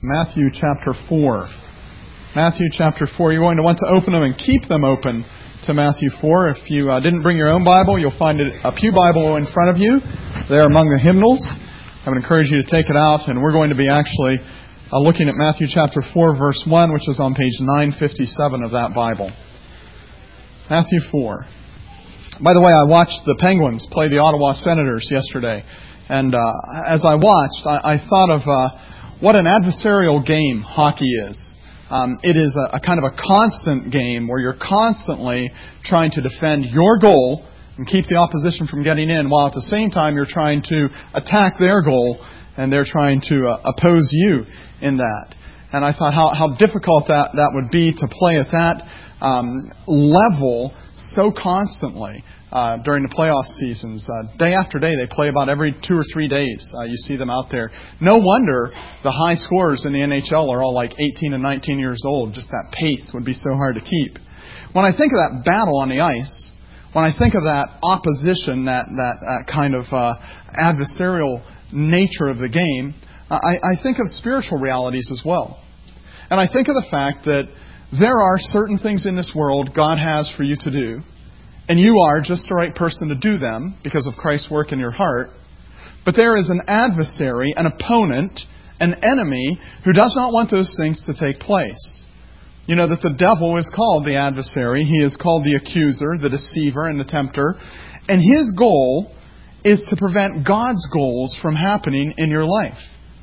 Matthew chapter 4. Matthew chapter 4. You're going to want to open them and keep them open to Matthew 4. If you didn't bring your own Bible, you'll find a pew Bible in front of you there among the hymnals. I would encourage you to take it out, and we're going to be actually looking at Matthew chapter 4, verse 1, which is on page 957 of that Bible. Matthew 4. By the way, I watched the Penguins play the Ottawa Senators yesterday, and as I watched, I thought of what an adversarial game hockey is. It is a kind of a constant game where you're constantly trying to defend your goal and keep the opposition from getting in, while at the same time you're trying to attack their goal and they're trying to oppose you in that. And I thought how difficult that would be to play at that level so constantly during the playoff seasons. Day after day, they play about every 2 or 3 days. You see them out there. No wonder the high scorers in the NHL are all like 18 and 19 years old. Just that pace would be so hard to keep. When I think of that battle on the ice, when I think of that opposition, that kind of adversarial nature of the game, I think of spiritual realities as well. And I think of the fact that there are certain things in this world God has for you to do, and you are just the right person to do them because of Christ's work in your heart. But there is an adversary, an opponent, an enemy who does not want those things to take place. You know that the devil is called the adversary. He is called the accuser, the deceiver, and the tempter. And his goal is to prevent God's goals from happening in your life.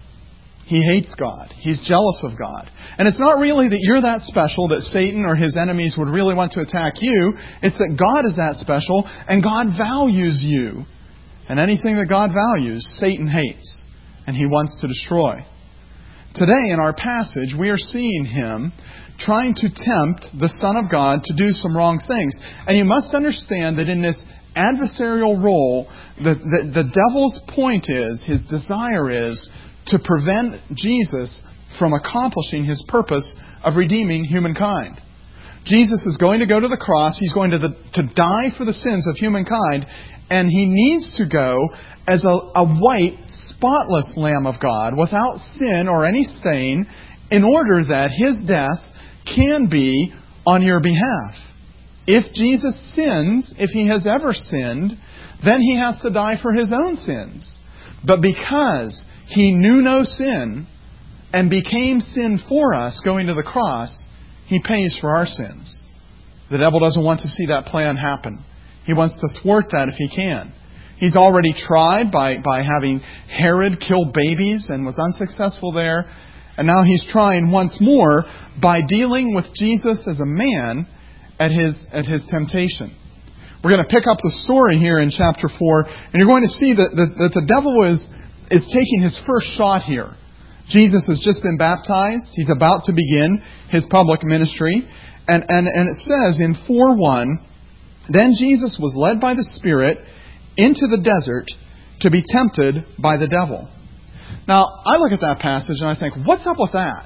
He hates God. He's jealous of God. And it's not really that you're that special, that Satan or his enemies would really want to attack you. It's that God is that special, and God values you. And anything that God values, Satan hates, and he wants to destroy. Today in our passage, we are seeing him trying to tempt the Son of God to do some wrong things. And you must understand that in this adversarial role, the devil's point is, his desire is, to prevent Jesus from accomplishing his purpose of redeeming humankind. Jesus is going to go to the cross. He's going to die for the sins of humankind. And he needs to go as a white, spotless Lamb of God, without sin or any stain, in order that his death can be on your behalf. If Jesus sins, if he has ever sinned, then he has to die for his own sins. But because he knew no sin and became sin for us going to the cross, he pays for our sins. The devil doesn't want to see that plan happen. He wants to thwart that if he can. He's already tried by having Herod kill babies and was unsuccessful there. And now he's trying once more by dealing with Jesus as a man at his temptation. We're going to pick up the story here in chapter 4, and you're going to see that the devil is taking his first shot here. Jesus has just been baptized. He's about to begin his public ministry. And it says in 4:1, "Then Jesus was led by the Spirit into the desert to be tempted by the devil." Now, I look at that passage and I think, what's up with that?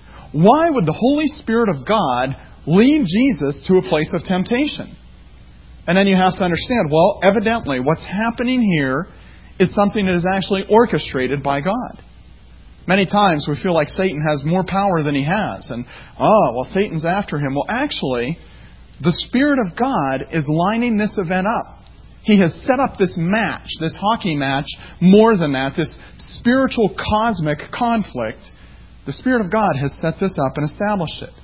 Why would the Holy Spirit of God lead Jesus to a place of temptation? And then you have to understand, well, evidently what's happening here is something that is actually orchestrated by God. Many times we feel like Satan has more power than he has. And, Satan's after him. Well, actually, the Spirit of God is lining this event up. He has set up this match, this hockey match, more than that, this spiritual cosmic conflict. The Spirit of God has set this up and established it.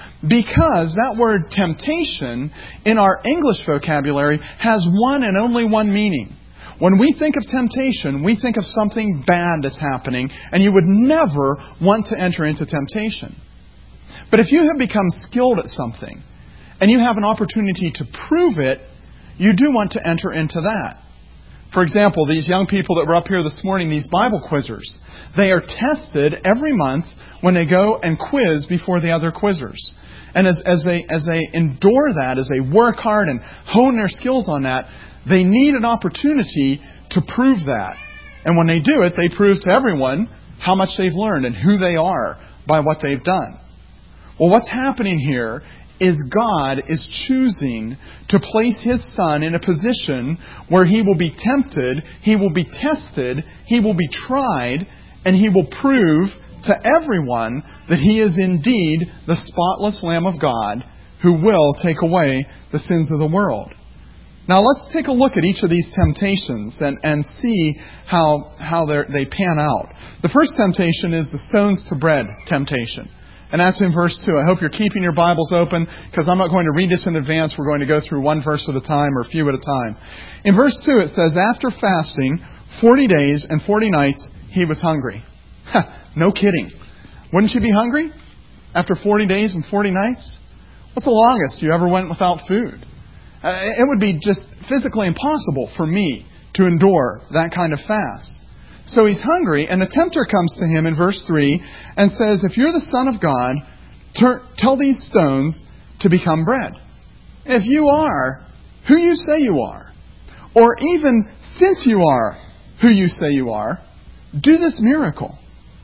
Because that word temptation in our English vocabulary has one and only one meaning. When we think of temptation, we think of something bad that's happening, and you would never want to enter into temptation. But if you have become skilled at something, and you have an opportunity to prove it, you do want to enter into that. For example, these young people that were up here this morning, these Bible quizzers, they are tested every month when they go and quiz before the other quizzers. And as they endure that, as they work hard and hone their skills on that, they need an opportunity to prove that. And when they do it, they prove to everyone how much they've learned and who they are by what they've done. Well, what's happening here is God is choosing to place His Son in a position where He will be tempted, He will be tested, He will be tried, and He will prove to everyone that He is indeed the spotless Lamb of God who will take away the sins of the world. Now let's take a look at each of these temptations and see how they pan out. The first temptation is the stones to bread temptation. And that's in verse 2. I hope you're keeping your Bibles open because I'm not going to read this in advance. We're going to go through one verse at a time or a few at a time. In verse 2 it says, after fasting 40 days and 40 nights, He was hungry. No kidding. Wouldn't you be hungry after 40 days and 40 nights? What's the longest you ever went without food? It would be just physically impossible for me to endure that kind of fast. So He's hungry, and the tempter comes to Him in verse 3 and says, if you're the Son of God, tell these stones to become bread. If you are who you say you are, or even since you are who you say you are, do this miracle.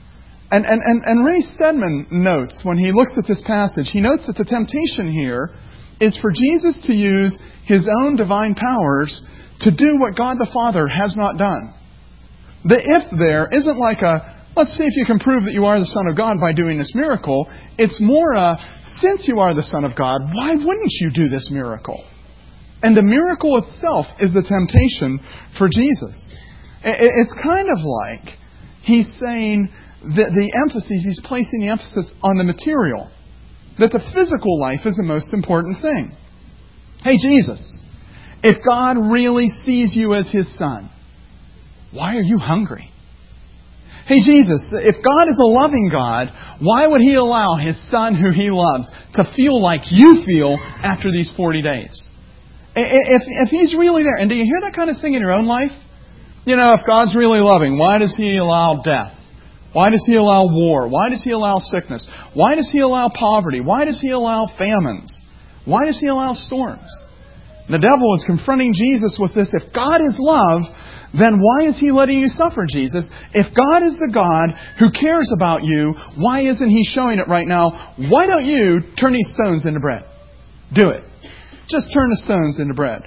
And Ray Stedman notes, when he looks at this passage, he notes that the temptation here is for Jesus to use His own divine powers to do what God the Father has not done. The if there isn't like a, let's see if you can prove that you are the Son of God by doing this miracle. It's more a, since you are the Son of God, why wouldn't you do this miracle? And the miracle itself is the temptation for Jesus. It's kind of like He's saying that He's placing the emphasis on the material. That the physical life is the most important thing. Hey, Jesus, if God really sees you as His Son, why are you hungry? Hey, Jesus, if God is a loving God, why would He allow His Son who He loves to feel like you feel after these 40 days? If He's really there, and do you hear that kind of thing in your own life? You know, if God's really loving, why does He allow death? Why does He allow war? Why does He allow sickness? Why does He allow poverty? Why does He allow famines? Why does He allow storms? The devil is confronting Jesus with this. If God is love, then why is He letting you suffer, Jesus? If God is the God who cares about you, why isn't He showing it right now? Why don't you turn these stones into bread? Do it. Just turn the stones into bread.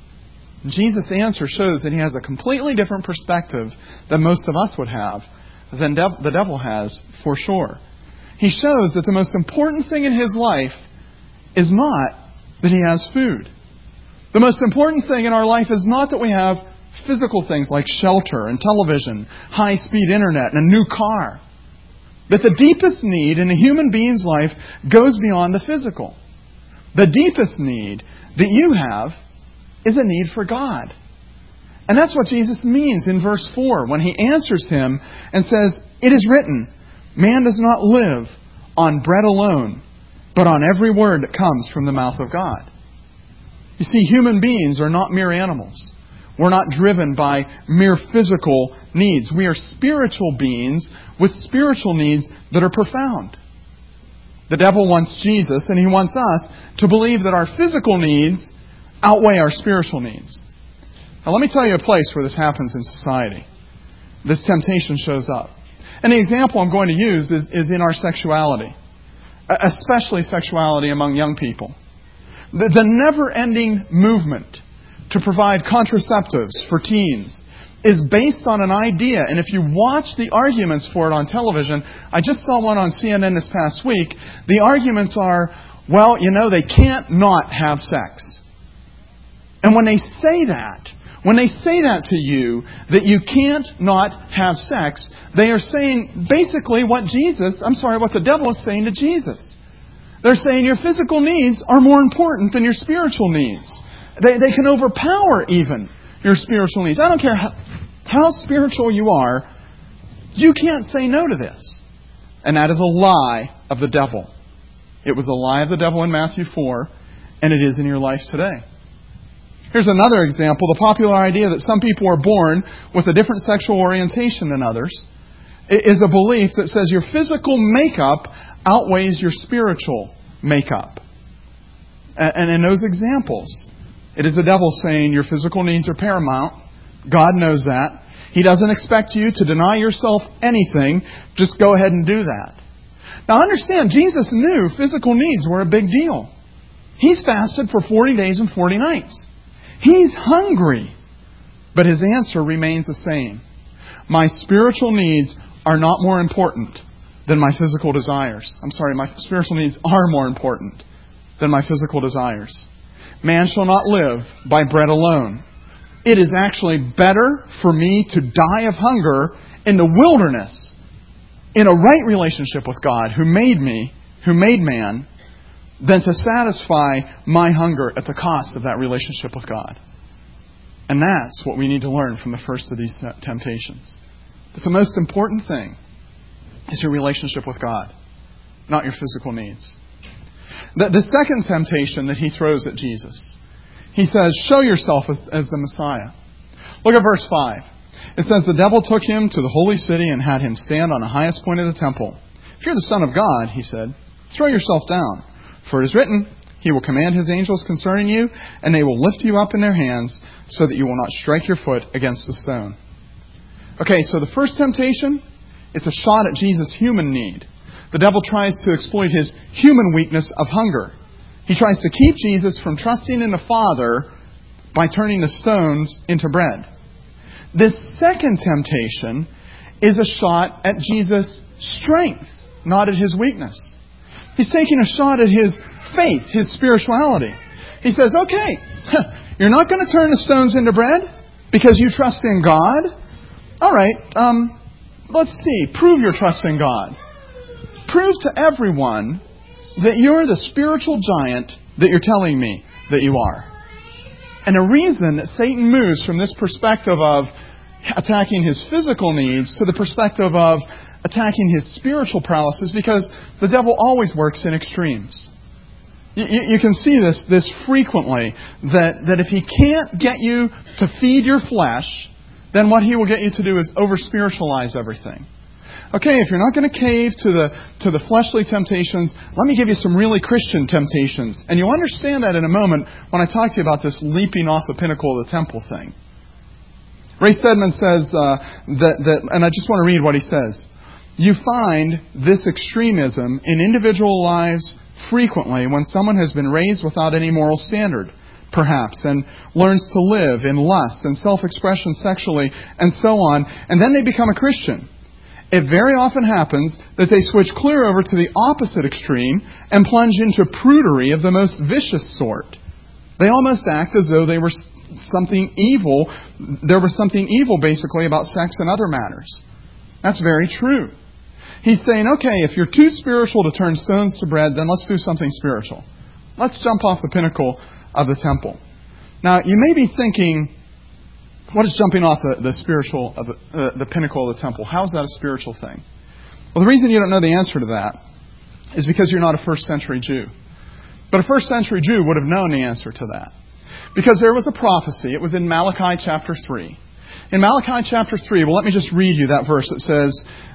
Jesus' answer shows that He has a completely different perspective than most of us would have, than the devil has, for sure. He shows that the most important thing in his life is not that he has food. The most important thing in our life is not that we have physical things like shelter and television, high-speed internet, and a new car. That the deepest need in a human being's life goes beyond the physical. The deepest need that you have is a need for God. And that's what Jesus means in verse 4 when He answers him and says, it is written, man does not live on bread alone, but on every word that comes from the mouth of God. You see, human beings are not mere animals. We're not driven by mere physical needs. We are spiritual beings with spiritual needs that are profound. The devil wants Jesus, and he wants us to believe that our physical needs outweigh our spiritual needs. Now let me tell you a place where this happens in society. This temptation shows up. And the example I'm going to use is in our sexuality. Especially sexuality among young people. The never-ending movement to provide contraceptives for teens is based on an idea. And if you watch the arguments for it on television, I just saw one on CNN this past week. The arguments are, well, you know, they can't not have sex. And when they say that to you, that you can't not have sex, they are saying basically what the devil is saying to Jesus. They're saying your physical needs are more important than your spiritual needs. They can overpower even your spiritual needs. I don't care how spiritual you are, you can't say no to this. And that is a lie of the devil. It was a lie of the devil in Matthew 4, and it is in your life today. Here's another example. The popular idea that some people are born with a different sexual orientation than others is a belief that says your physical makeup outweighs your spiritual makeup. And in those examples, it is the devil saying your physical needs are paramount. God knows that. He doesn't expect you to deny yourself anything. Just go ahead and do that. Now understand, Jesus knew physical needs were a big deal. He's fasted for 40 days and 40 nights. He's hungry. But His answer remains the same. My spiritual needs are not more important than my physical desires. My spiritual needs are more important than my physical desires. Man shall not live by bread alone. It is actually better for me to die of hunger in the wilderness, in a right relationship with God who made me, who made man, than to satisfy my hunger at the cost of that relationship with God. And that's what we need to learn from the first of these temptations. But the most important thing is your relationship with God, not your physical needs. The second temptation that he throws at Jesus, he says, show yourself as the Messiah. Look at verse 5. It says, the devil took him to the holy city and had him stand on the highest point of the temple. If you're the Son of God, he said, throw yourself down. For it is written, he will command his angels concerning you, and they will lift you up in their hands so that you will not strike your foot against the stone. Okay, so the first temptation, it's a shot at Jesus' human need. The devil tries to exploit his human weakness of hunger. He tries to keep Jesus from trusting in the Father by turning the stones into bread. This second temptation is a shot at Jesus' strength, not at his weakness. He's taking a shot at his faith, his spirituality. He says, okay, you're not going to turn the stones into bread because you trust in God? All right, let's see. Prove your trust in God. Prove to everyone that you're the spiritual giant that you're telling me that you are. And the reason that Satan moves from this perspective of attacking his physical needs to the perspective of attacking his spiritual prowess is because the devil always works in extremes. You can see this frequently, that if he can't get you to feed your flesh, then what he will get you to do is over-spiritualize everything. Okay, if you're not going to cave to the fleshly temptations, let me give you some really Christian temptations. And you'll understand that in a moment when I talk to you about this leaping off the pinnacle of the temple thing. Ray Stedman says and I just want to read what he says. You find this extremism in individual lives frequently when someone has been raised without any moral standard, perhaps, and learns to live in lust and self-expression sexually and so on, and then they become a Christian. It very often happens that they switch clear over to the opposite extreme and plunge into prudery of the most vicious sort. They almost act as though they were something evil. There was something evil, basically, about sex and other matters. That's very true. He's saying, okay, if you're too spiritual to turn stones to bread, then let's do something spiritual. Let's jump off the pinnacle of the temple. Now, you may be thinking, what is jumping off the pinnacle of the temple? How is that a spiritual thing? Well, the reason you don't know the answer to that is because you're not a first century Jew. But a first century Jew would have known the answer to that. Because there was a prophecy. It was in Malachi chapter 3. In Malachi chapter 3, well, let me just read you that verse. It says,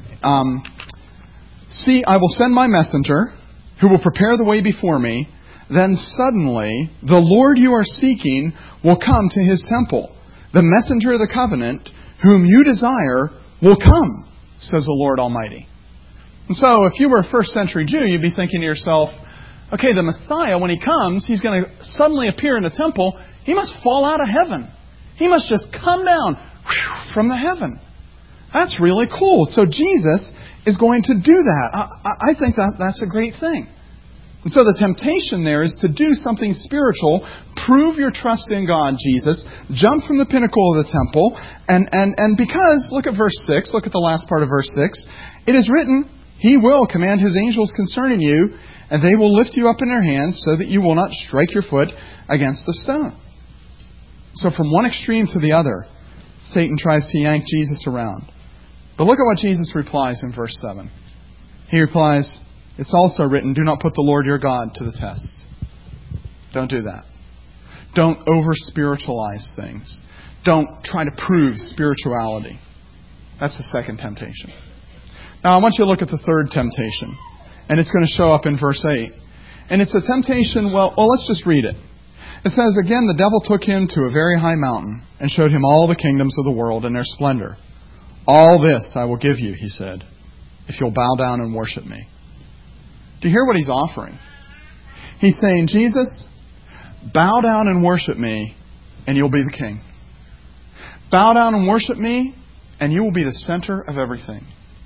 see, I will send my messenger who will prepare the way before me. Then suddenly the Lord you are seeking will come to his temple. The messenger of the covenant whom you desire will come, says the Lord Almighty. And so if you were a first century Jew, you'd be thinking to yourself, okay, the Messiah, when he comes, he's going to suddenly appear in the temple. He must fall out of heaven. He must just come down from the heaven. That's really cool. So Jesus is going to do that. I think that's a great thing. And so the temptation there is to do something spiritual, prove your trust in God, Jesus, jump from the pinnacle of the temple, and because, look at verse 6, look at the last part of verse 6, it is written, he will command his angels concerning you, and they will lift you up in their hands so that you will not strike your foot against the stone. So from one extreme to the other, Satan tries to yank Jesus around. But look at what Jesus replies in verse 7. He replies, it's also written, do not put the Lord your God to the test. Don't do that. Don't over-spiritualize things. Don't try to prove spirituality. That's the second temptation. Now I want you to look at the third temptation. And it's going to show up in verse 8. And it's a temptation, well, let's just read it. It says, again, the devil took him to a very high mountain and showed him all the kingdoms of the world and their splendor. All this I will give you, he said, if you'll bow down and worship me. Do you hear what he's offering? He's saying, Jesus, bow down and worship me, and you'll be the king. Bow down and worship me, and you will be the center of everything.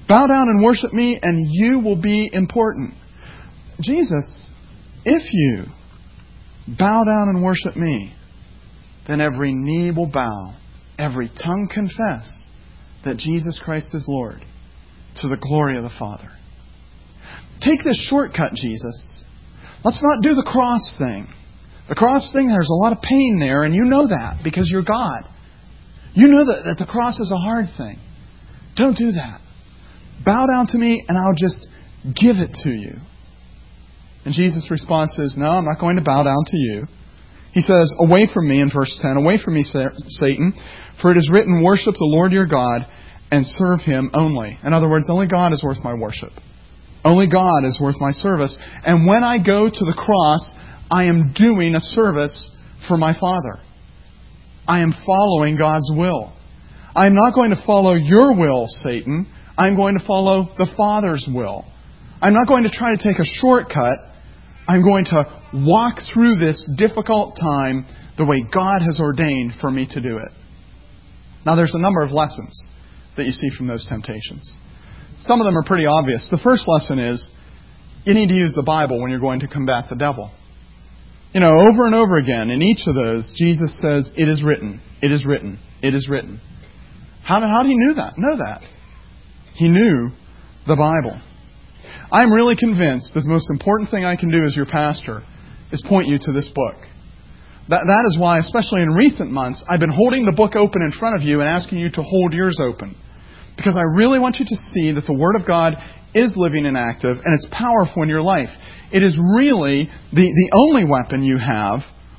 Bow down and worship me and you will be important. Jesus, if you bow down and worship me, then every knee will bow, every tongue confess that Jesus Christ is Lord, to the glory of the Father. Take this shortcut, Jesus. Let's not do the cross thing. The cross thing, there's a lot of pain there, and you know that because you're God. You know that the cross is a hard thing. Don't do that. Bow down to me and I'll just give it to you. And Jesus' response is, no, I'm not going to bow down to you. He says, away from me, in verse 10, away from me, Satan, for it is written, worship the Lord your God and serve Him only. In other words, only God is worth my worship. Only God is worth my service. And when I go to the cross, I am doing a service for my Father. I am following God's will. I am not going to follow your will, Satan. I'm going to follow the Father's will. I'm not going to try to take a shortcut. I'm going to walk through this difficult time the way God has ordained for me to do it. Now, there's a number of lessons that you see from those temptations. Some of them are pretty obvious. The first lesson is you need to use the Bible when you're going to combat the devil. You know, over and over again, in each of those, Jesus says, it is written, it is written, it is written. How did he know that? He knew the Bible. I'm really convinced the most important thing I can do as your pastor is point you to this book. That is why, especially in recent months, I've been holding the book open in front of you and asking you to hold yours open. Because I really want you to see that the Word of God is living and active, and it's powerful in your life. It is really the only weapon you have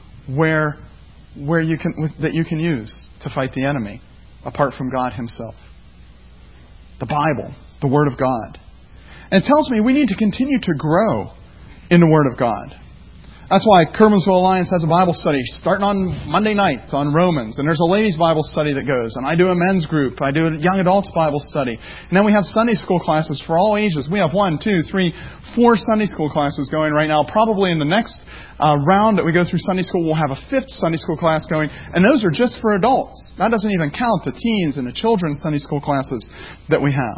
that you can use to fight the enemy, apart from God Himself. The Bible, the Word of God. And it tells me we need to continue to grow in the Word of God. That's why Kermansville Alliance has a Bible study starting on Monday nights on Romans. And there's a ladies' Bible study that goes. And I do a men's group. I do a young adults Bible study. And then we have Sunday school classes for all ages. We have 1, 2, 3, 4 Sunday school classes going right now. Probably in the next round that we go through Sunday school, we'll have a 5th Sunday school class going. And those are just for adults. That doesn't even count the teens and the children's Sunday school classes that we have.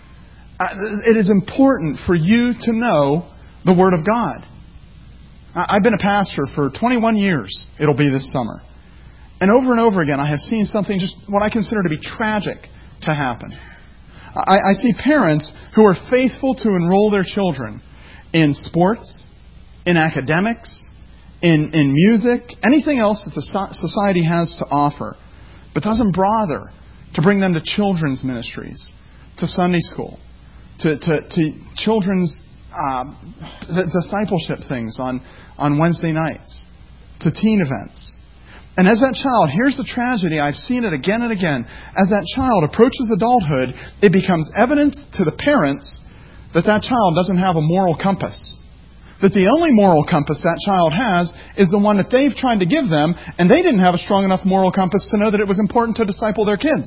It is important for you to know the Word of God. I've been a pastor for 21 years, it'll be this summer. And over again, I have seen something just what I consider to be tragic to happen. I see parents who are faithful to enroll their children in sports, in academics, in music, anything else that the society has to offer, but doesn't bother to bring them to children's ministries, to Sunday school, to children's discipleship things on Wednesday nights, to teen events. And as that child, here's the tragedy, I've seen it again and again, as that child approaches adulthood, it becomes evident to the parents that child doesn't have a moral compass. That the only moral compass that child has is the one that they've tried to give them, and they didn't have a strong enough moral compass to know that it was important to disciple their kids.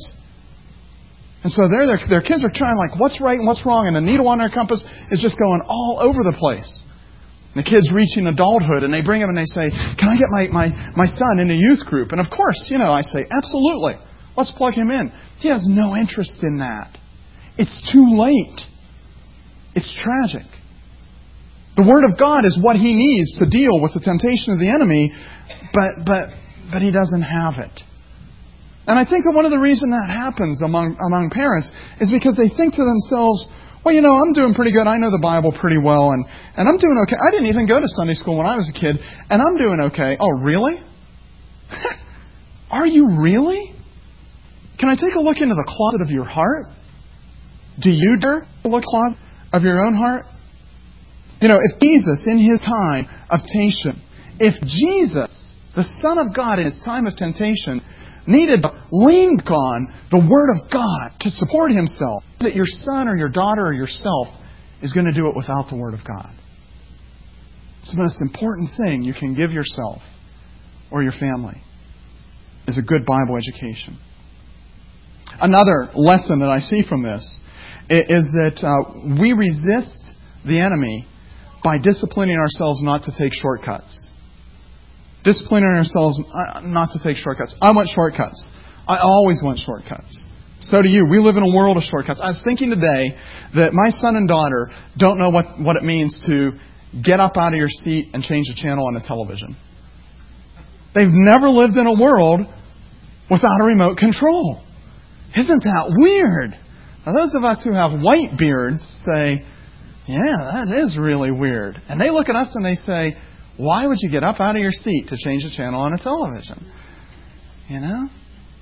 And so their kids are trying like, what's right and what's wrong? And the needle on their compass is just going all over the place. And the kids reaching adulthood and they bring them and they say, can I get my son in a youth group? And of course, I say, absolutely. Let's plug him in. He has no interest in that. It's too late. It's tragic. The Word of God is what he needs to deal with the temptation of the enemy, but he doesn't have it. And I think that one of the reasons that happens among parents is because they think to themselves, well, I'm doing pretty good. I know the Bible pretty well, and I'm doing okay. I didn't even go to Sunday school when I was a kid, and I'm doing okay. Oh, really? Are you really? Can I take a look into the closet of your heart? Do you dare look in the closet of your own heart? If Jesus, in His time of temptation, if Jesus, the Son of God in His time of temptation, needed to lean on the Word of God to support Himself, that your son or your daughter or yourself is going to do it without the Word of God. It's the most important thing you can give yourself or your family is a good Bible education. Another lesson that I see from this is that we resist the enemy by disciplining ourselves not to take shortcuts. Disciplining ourselves not to take shortcuts. I want shortcuts. I always want shortcuts. So do you. We live in a world of shortcuts. I was thinking today that my son and daughter don't know what it means to get up out of your seat and change the channel on the television. They've never lived in a world without a remote control. Isn't that weird? Now, those of us who have white beards say, yeah, that is really weird. And they look at us and they say, why would you get up out of your seat to change the channel on a television? You know?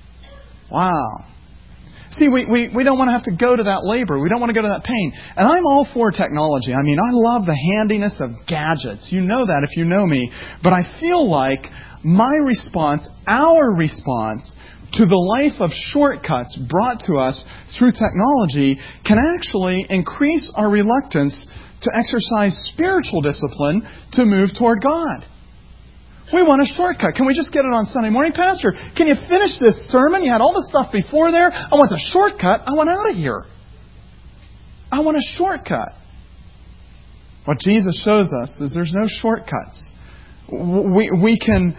Wow. See, we don't want to have to go to that labor. We don't want to go to that pain. And I'm all for technology. I mean, I love the handiness of gadgets. You know that if you know me. But I feel like my response, our response to the life of shortcuts brought to us through technology can actually increase our reluctance to exercise spiritual discipline to move toward God. We want a shortcut. Can we just get it on Sunday morning? Pastor, can you finish this sermon? You had all the stuff before there. I want the shortcut. I want out of here. I want a shortcut. What Jesus shows us is there's no shortcuts. We can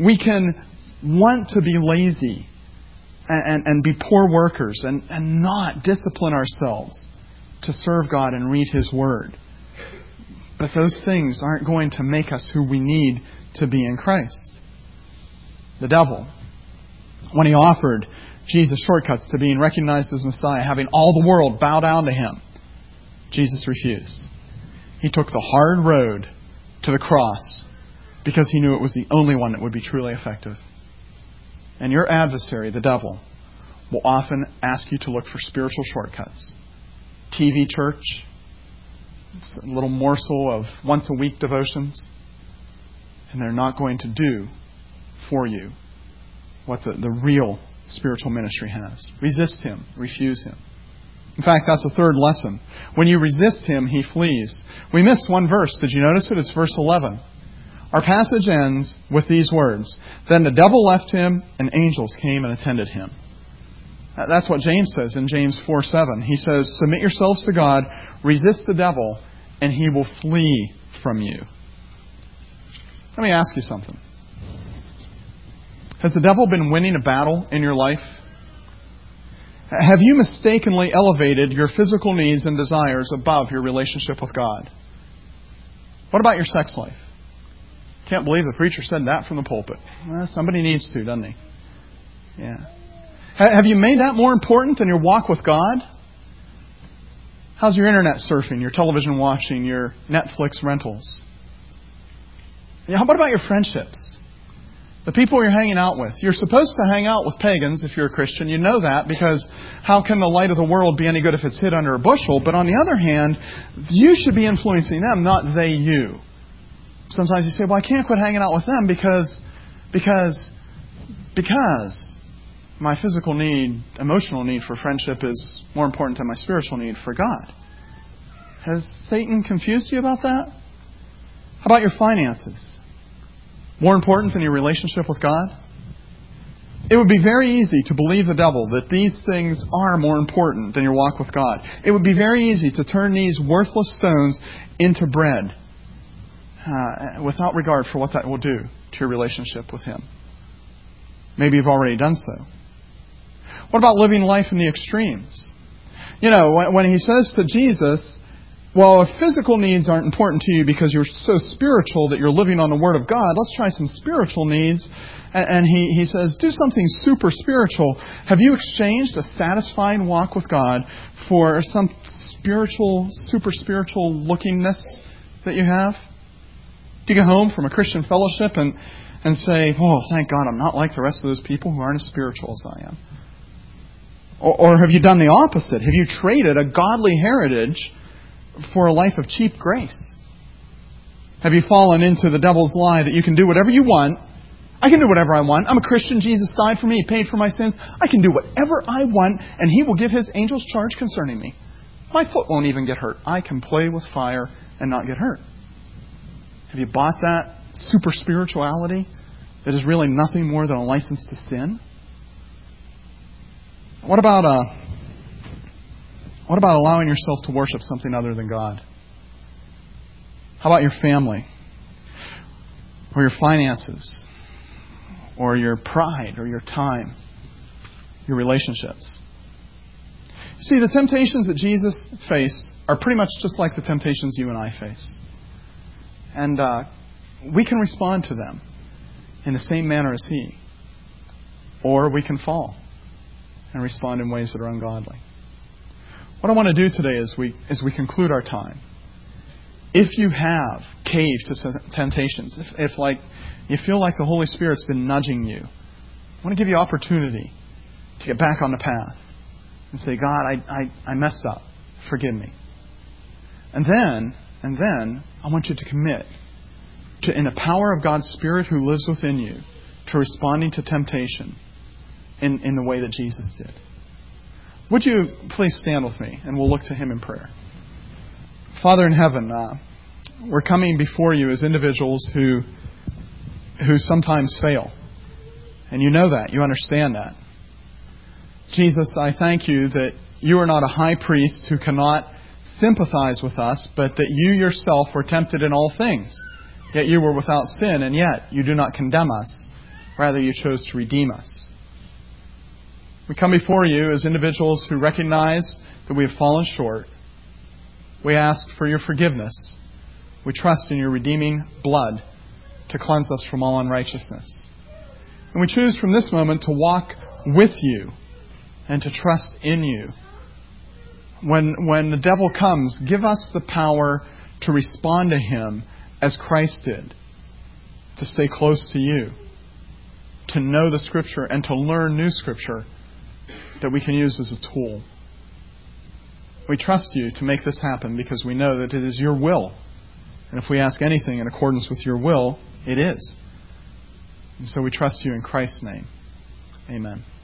want to be lazy and be poor workers and not discipline ourselves to serve God and read His Word. But those things aren't going to make us who we need to be in Christ. The devil, when he offered Jesus shortcuts to being recognized as Messiah, having all the world bow down to Him, Jesus refused. He took the hard road to the cross because He knew it was the only one that would be truly effective. And your adversary, the devil, will often ask you to look for spiritual shortcuts. TV church, it's a little morsel of once-a-week devotions. And they're not going to do for you what the real spiritual ministry has. Resist him. Refuse him. In fact, that's the third lesson. When you resist him, he flees. We missed one verse. Did you notice it? It's verse 11. Our passage ends with these words. Then the devil left him, and angels came and attended him. That's what James says in James 4:7. He says, submit yourselves to God, resist the devil, and he will flee from you. Let me ask you something. Has the devil been winning a battle in your life? Have you mistakenly elevated your physical needs and desires above your relationship with God? What about your sex life? Can't believe the preacher said that from the pulpit. Well, somebody needs to, doesn't he? Yeah. Have you made that more important than your walk with God? How's your internet surfing, your television watching, your Netflix rentals? How about your friendships? The people you're hanging out with. You're supposed to hang out with pagans if you're a Christian. You know that because how can the light of the world be any good if it's hid under a bushel? But on the other hand, you should be influencing them, not they you. Sometimes you say, well, I can't quit hanging out with them because my physical need, emotional need for friendship is more important than my spiritual need for God. Has Satan confused you about that? How about your finances? More important than your relationship with God? It would be very easy to believe the devil that these things are more important than your walk with God. It would be very easy to turn these worthless stones into bread without regard for what that will do to your relationship with Him. Maybe you've already done so. What about living life in the extremes? You know, when He says to Jesus, well, if physical needs aren't important to you because you're so spiritual that you're living on the Word of God, let's try some spiritual needs. And he says, do something super spiritual. Have you exchanged a satisfying walk with God for some spiritual, super spiritual lookingness that you have? Do you go home from a Christian fellowship and say, oh, thank God I'm not like the rest of those people who aren't as spiritual as I am? Or have you done the opposite? Have you traded a godly heritage for a life of cheap grace? Have you fallen into the devil's lie that you can do whatever you want? I can do whatever I want. I'm a Christian. Jesus died for me. He paid for my sins. I can do whatever I want, and He will give His angels charge concerning me. My foot won't even get hurt. I can play with fire and not get hurt. Have you bought that super spirituality that is really nothing more than a license to sin? What about allowing yourself to worship something other than God? How about your family? Or your finances? Or your pride? Or your time? Your relationships? See, the temptations that Jesus faced are pretty much just like the temptations you and I face. And we can respond to them in the same manner as He. Or we can fall and respond in ways that are ungodly. What I want to do today as we conclude our time, if you have caved to temptations, if you feel like the Holy Spirit's been nudging you, I want to give you opportunity to get back on the path and say, God, I messed up. Forgive me. And then I want you to commit to, in the power of God's Spirit who lives within you, to responding to temptation in the way that Jesus did. Would you please stand with me and we'll look to Him in prayer. Father in heaven, we're coming before you as individuals who sometimes fail. And you know that. You understand that. Jesus, I thank you that you are not a high priest who cannot sympathize with us, but that you yourself were tempted in all things. Yet you were without sin, and yet you do not condemn us. Rather, you chose to redeem us. We come before you as individuals who recognize that we have fallen short. We ask for your forgiveness. We trust in your redeeming blood to cleanse us from all unrighteousness. And we choose from this moment to walk with you and to trust in you. When the devil comes, give us the power to respond to him as Christ did, to stay close to you, to know the Scripture and to learn new Scripture that we can use as a tool. We trust you to make this happen because we know that it is your will. And if we ask anything in accordance with your will, it is. And so we trust you in Christ's name. Amen.